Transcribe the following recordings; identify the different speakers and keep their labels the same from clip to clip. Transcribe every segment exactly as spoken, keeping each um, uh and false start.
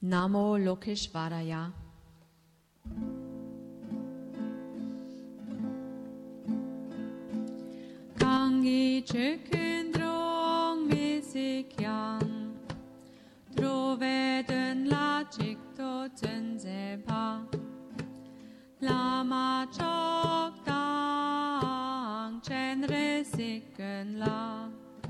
Speaker 1: Namo Lokeshvaraya.
Speaker 2: Gangi chukundrong misikyan Droveden la chikto tenzeba Lama chok dang chenre sikken la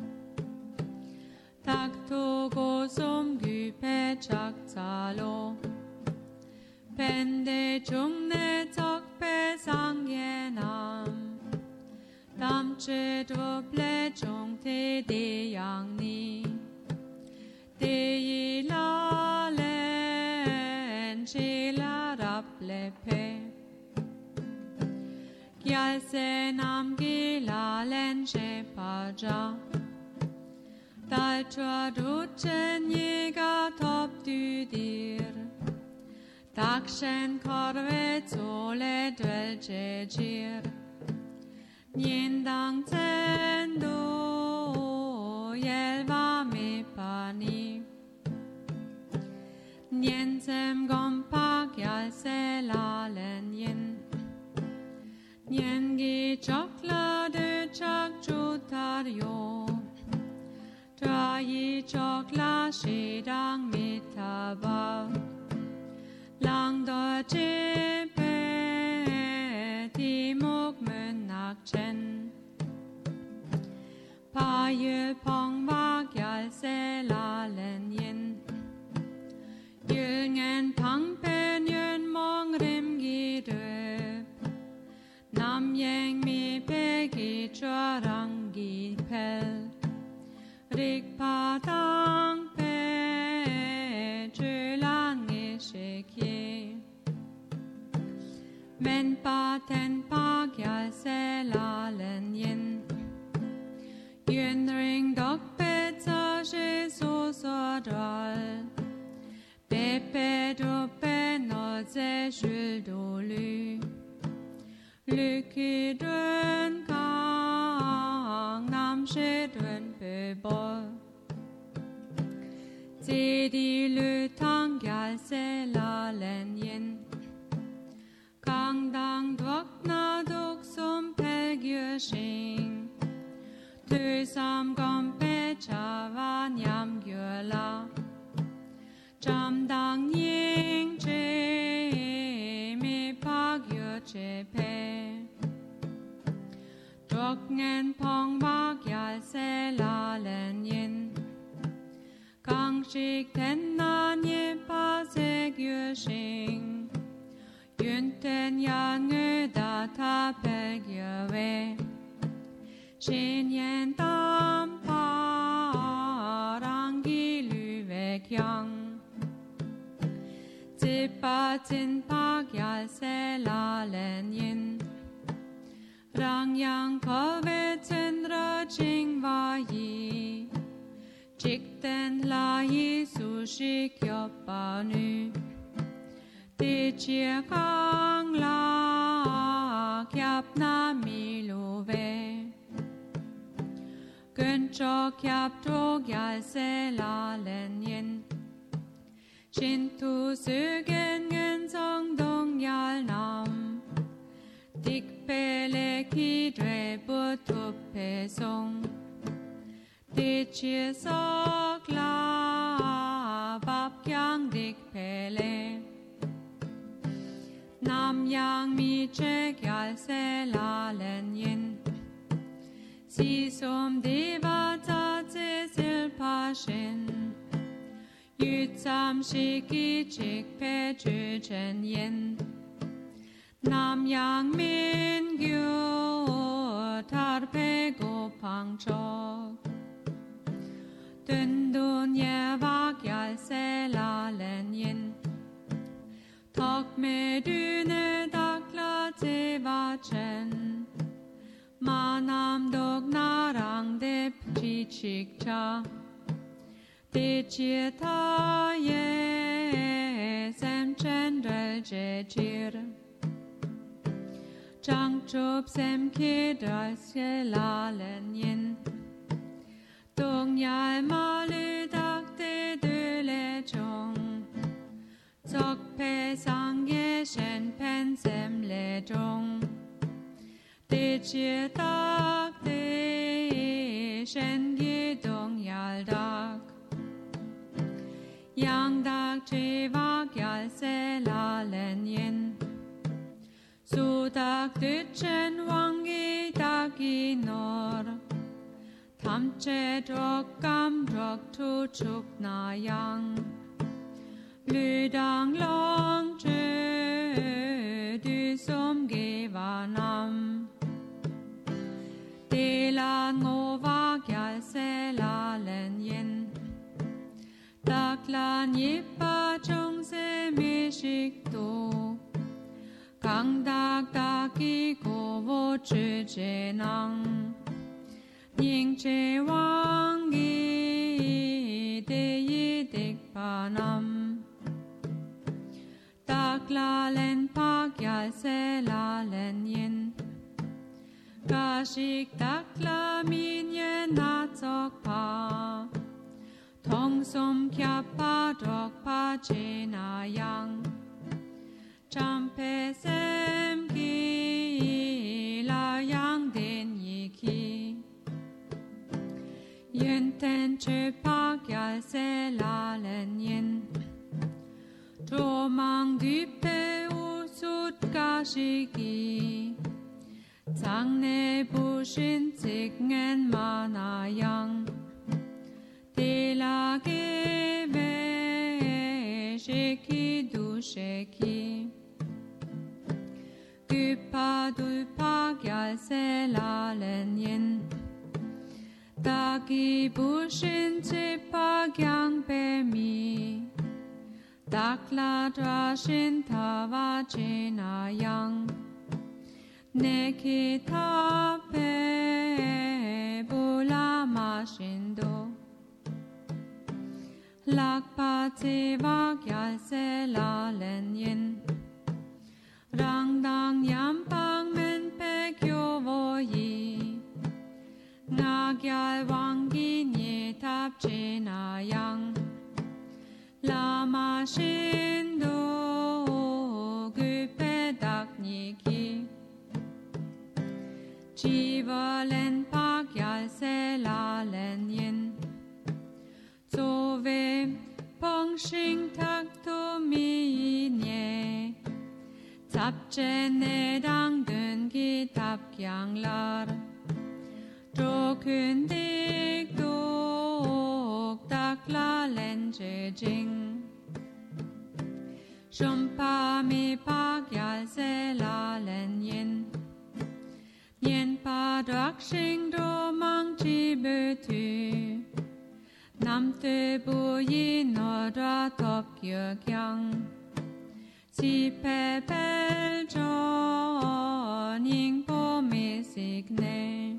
Speaker 2: Takto gosum gype chak talo Pende chungne tokpe sangyenam Damche doble chung te de yang ni De yi la len chi la rap le pe Gyal se nam gi la len che pa ja Dal chua du chen yi ga top du dir Dakshen korve tole dwel che jir Nien dang ten do yelva me pani Nien sem gom pa gyal se la len yin Nien gi chok la de chak chu tar yo Tra yi chok la shi dang mi ta ba Lang do che pe ti mok men nak chen Pa yu pong ba gyal se la len yin Yu ngen pang pen yun mong rim gi dwe Nam yang mi pe gi chua rang gi pel Rik pa tang pe chu lang e shek ye Men pa ten pa gyal se la len yin Yun ring dok pe tsa she so so dral Pe pe do pe no ze shul do lu Lu ki dun kang nam she dun pe bo Zi di lu tang gyal se la len yin Kang dang dwak na dok som pe gyu shing Tu sam gom pe cha va nyam gyu la Cham dang ying che me pa gyu che pe Dok ngen pong ba gyal se la len yin Kang shik ten na nye pa se gyu shing Yun ten ya ngu da ta pe gyu we Shin yen tam pa rang gi lu ve kyang Zi pa zin pa gyal se la len yin Rang yang ko ve zin ra jing va yi Chik ten la yi su shi kyo pa nu Ti chia kang la kyap na mi lu ve Gun cho kyap to gyal se la len yin Shin tu su gen gen song dong yal nam Dik pe le ki dwe bu tu pe song Ti chia sok la bap kyang dik pe le Nam yang mi che gyal se la len yin Si som deva ta tse sil pa shin Yu tsam shiki chik pe chu chen yin Nam yang min gyu tar pe go pang chok Dun dun ye va gyal se la len yin Tok me du ne dak la te va chen Ma nam dog na rang de chi chik cha Te chia ta ye sem chen rel je chir Chang chup sem ki dal se la len yin Dong yal ma lu dak te du le chong 양닭 제박얄 셀라렌옌 수닭 듣chen 왕기 닭이 nor tamche drog gam drog tu chuk na yang lydang long chö du som ge va nam de la ngô va gyal se la len yen dak la nhịp ba trong se me shik tu gang dak dak ki ko vô chö che nang ning che wang gi de yi dik pa nam dak la len pa gyal se la len yen ga shik dak la min yen na tsok pa thong som kya pa dok pa che na yang cham pe sem ki la yang den yi ki yen ten che pa gyal se la len yen tro mang du pe u sut ga shiki sang ne bu shin tsik ngen ma na yang de la ge ve shiki du shiki gu pa du pa gyal se la len yen da gi bu shin tse pa gyang pe mi dak la dra shin ta va che na yang ne ki ta pe bu la ma shin do lak pa tse va gyal se la len yen rang dang yam pang men pe kyo vo yi na gyal wang gi nye tap che na yang la ma shin do gu pe dak ni ki chi va len pa gyal se la len yen so ve pong shing tak tu mi nye tap che ne dang dun ki tap kyang lar tro kun dik dok dak la len che jing shum pa mi pa gyal se la len yen yen pa dak shing do mang chi bu tu nam te bu yi no ra top kyo kyang si pe pe cho ning po me sik ne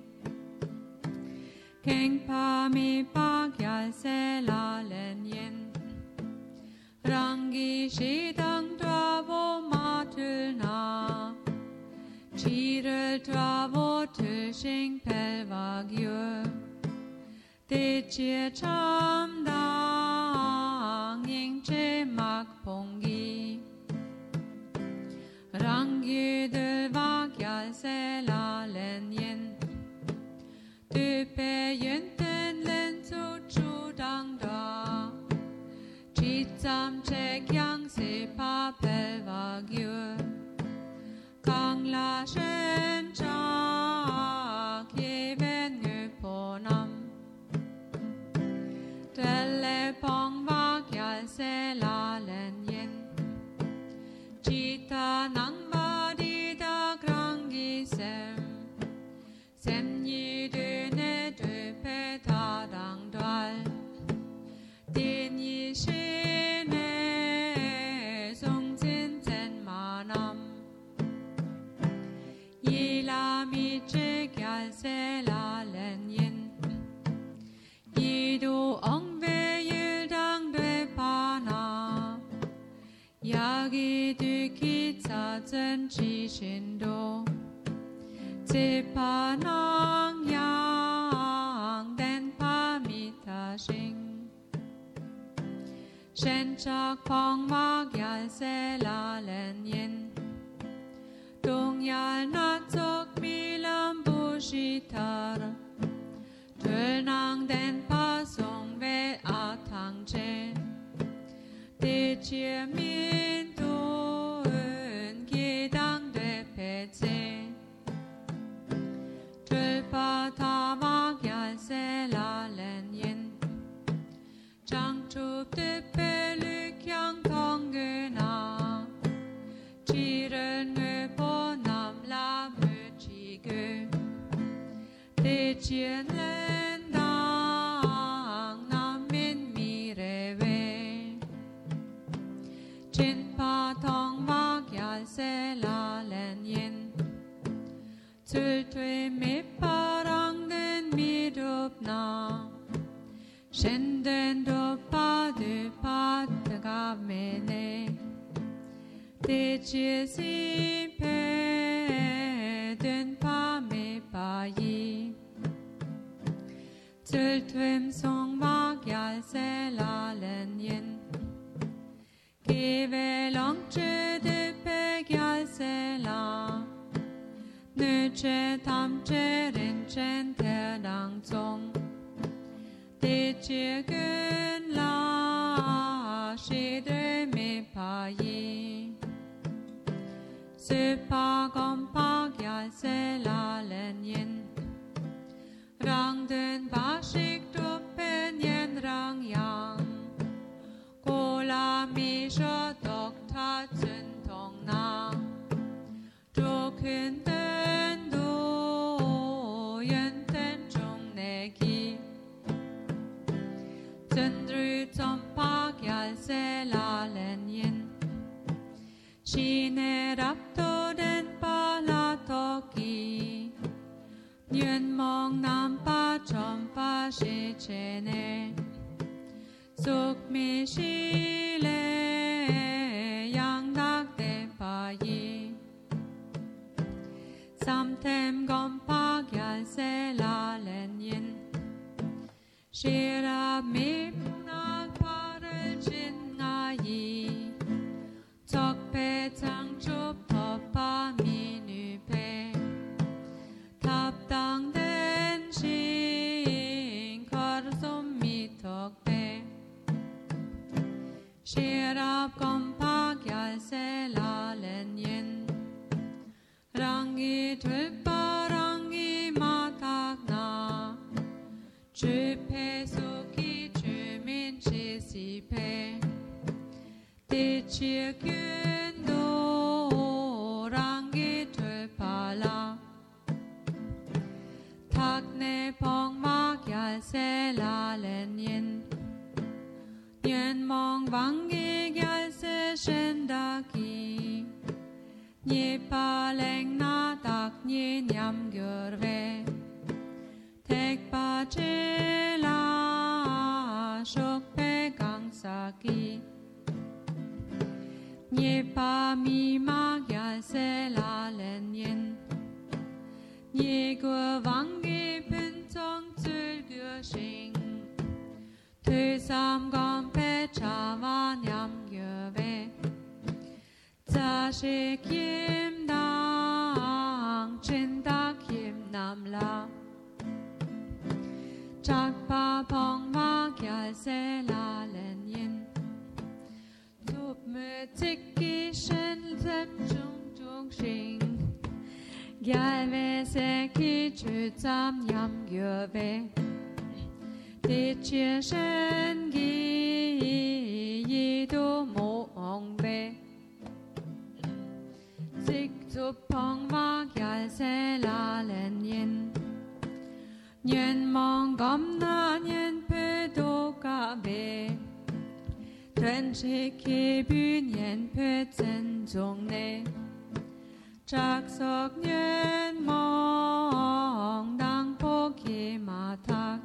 Speaker 2: keng pa mi pa gyal se la len yen rangi shi dang dra vo ma tu na chi re dra vo tu shing pel va gyu de chia cham dang ying che mak pong gi rangi de va gyal se la len yen du pe yen ten len su chu dang da chi tsam che kyang se pa pel va gyu kang la shen cha kye ven ngu po nam tele pong va gyal se la len yen chi ta nang va di da grang gi sem sem yi du ne du pe ta dang dal din yi shi ne song zin zen ma nam yi la mi che gyal se la len yen yi du ong ve yul dang due pa na ya gi du ki tsa zen chi shin do tse pa nang yang den pa mi ta shing shen chak pong ma gyal se la len yen dong yal na tsok mi lam bu shi tar tul nang den pa song ve a tang che chia min tuân kỳ đang đệ bệ chế trừ pa tha mạc yal se la len yin trang chụp đệ bệ lü kyang thong gư na chỉ rên ngư bố nam la mư chỉ gư để chiến lên đàng nam min mi re về trên pa thong mạc yal se la len yin chul thuê mê pa rang den mi đốp na shen den đốp pa du pa te ga me ne te chia si pe den pa me pa yi chul thuem song mạc yal se la len yin ki ve long che de pe yal se la nu che tam che rin chen te dang zong te chia gun la shi de me pa yi su pa gom pa yal se la len yin rang den ba shik do pen yen rang yang ko la mi sho tok ta chen tong na do kun den do yen ten trong ne ki chen dru tom pa yal se la len yin shi ne rap to den pa la to ki Yuen mong nam pa chom pa she che ne suk mi shi le yang dak de pa yi sam tem gom pa gyal se la len yin shi ra mi na pa re chin nga yi tok pe chang chup to pa mi nu pe thap tang den shin kar som mi tok pe shirap kom pa gyal se la len yin rangi thul pa rangi ma tak na chu pe su ki chu min chi si pe ti chi kyun do rangi thul pa la thak ne pong ma gyal se la len yin Yen mong vang gi gyal se shen da ki Nye pa leng na tak nye nyam gyur ve Tek pa che la shok pe gang sa ki Nye pa mi ma gyal se la len yin Nye gu vang gi pun tong tsul gyur shing Tu sam gom pe cha va nyam gyur ve Tsa she kim dang chin da kim nam la Chak pa pong ma gyal se la len yin Tup me tik ki shen tem chung chung shing Gyal ve se ki chu tsam nyam gyur ve Ti chia shen gi yi do mo ong ve Zik tu pong ma gyal se la len yin Nyen mong gom na nyen pe do ka ve Tren che ki bu nyen pe zen zong ne Chak sok nyen mong dang po ki ma tak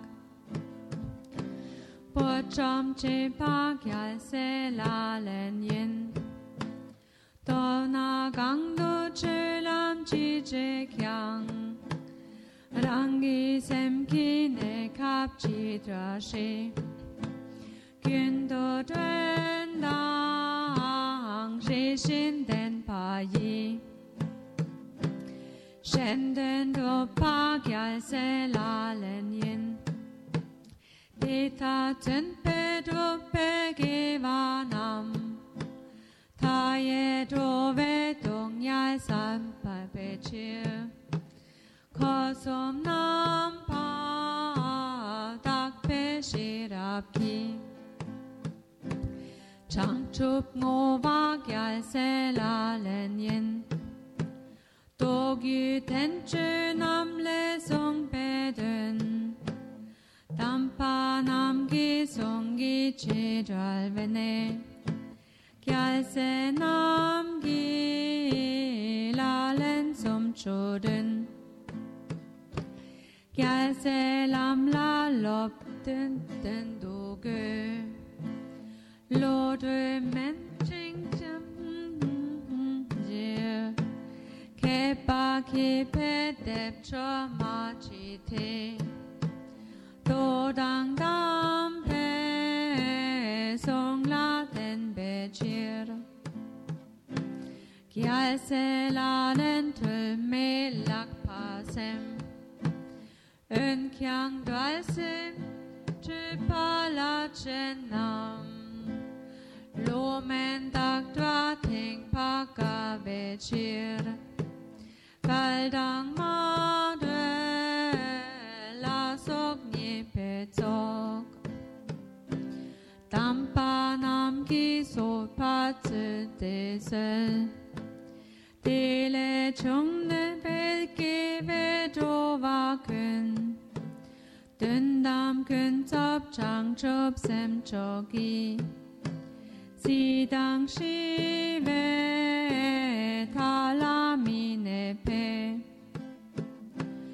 Speaker 2: Po chom che pa gyal se la len yin To na gang do che lam chi che kyang Rangi sem ki ne kap chi tra she Kyun do dren dang she shin den pa yi Shen den do pa gyal se la len yin Te ta chen pe do pe ge va nam som nam pa tak pe shirap ki chang chup ngo va gyal se la len yin dog yu ten chu nam le song pe dun tam pa nam gi song gi che dal vene gyal se nam gi la len som chu dun gyal se lam la lop dun dun do ge lo de men ching cham je ke pa ke pe dep cho ma chi te do dang dam pe song la den be chir gyal se la len tul me lak pa sem ön kyang dwal sim tu pa la chen nam lo men dak dwa ting pa ka be chir kal dang ma dwe la sok ni pe tsok tam pa nam ki so pa tsu te sel te le chung ne pe ki ve do va kun dun dam kun tsop chang chop sem chogi si dang shi ve tha la mi ne pe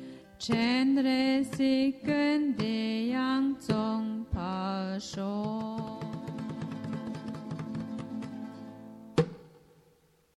Speaker 2: chen re si kun de yang zong pa sho